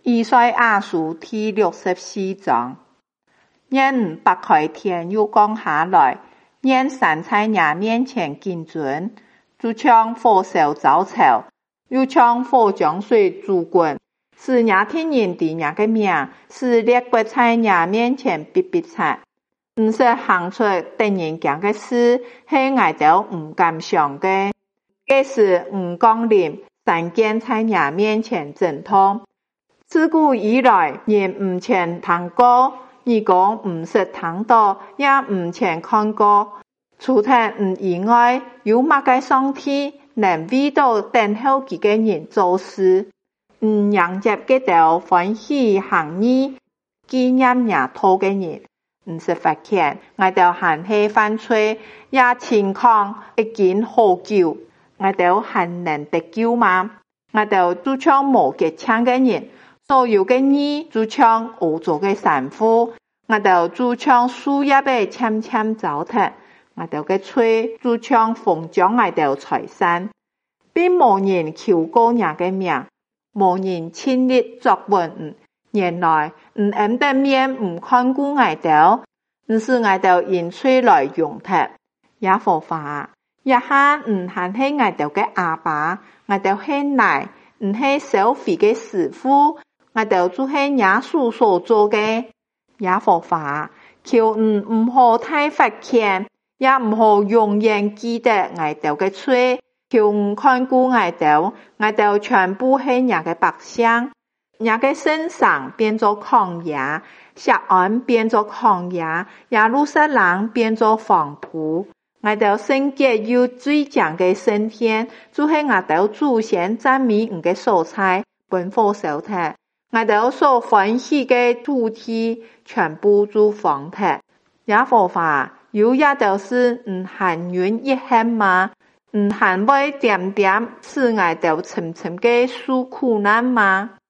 以賽亞書第64章，願不開天又降下來，願神在你面前見準，就像火燒焦草，又像火將水煮滾，使你聽人的你個名，使列國在你面前必慘。唔是行出敵人講的事，係我哋唔敢想的。這是唔降臨，神見在你面前陣痛。自古以來，人唔曾聽過，如果唔是聽到，也唔曾看過。除他唔以外，有乜個上帝能為到等候佢嘅人做事？唔迎接佢哋歡喜行義，紀念日頭嘅人，唔是發現我哋還係犯罪，也情況已經好久，我哋還能得救嗎？我哋就像無結槍嘅人。所有嘅義就像污糟嘅衫褲，我哋就像樹葉嘅淺淺糟蹋，我哋嘅嘴就像風將我哋吹散，並無人求過人嘅名，無人親力作文。原來唔按得面唔看顧我哋，唔是我哋因嘴來用它。耶和華，一下唔限係我哋嘅阿爸，我哋係奶，唔係收費嘅師傅。我哋就係耶穌所做嘅。耶和華，求唔好太發現，也唔好永遠記得我哋嘅罪，求唔看顧我哋全部係人嘅百姓，人嘅身上變做曠野，錫安變做曠野，耶路撒冷變做荒蕪。我哋聖潔又最強嘅聖天，就係我哋祖先讚美唔嘅素菜，本火燒炭。我哋所歡喜嘅土地，全部都荒蕪。耶和華，有也就是唔含冤一恨嗎？唔含會點點使我哋沉沉嘅受苦難嗎？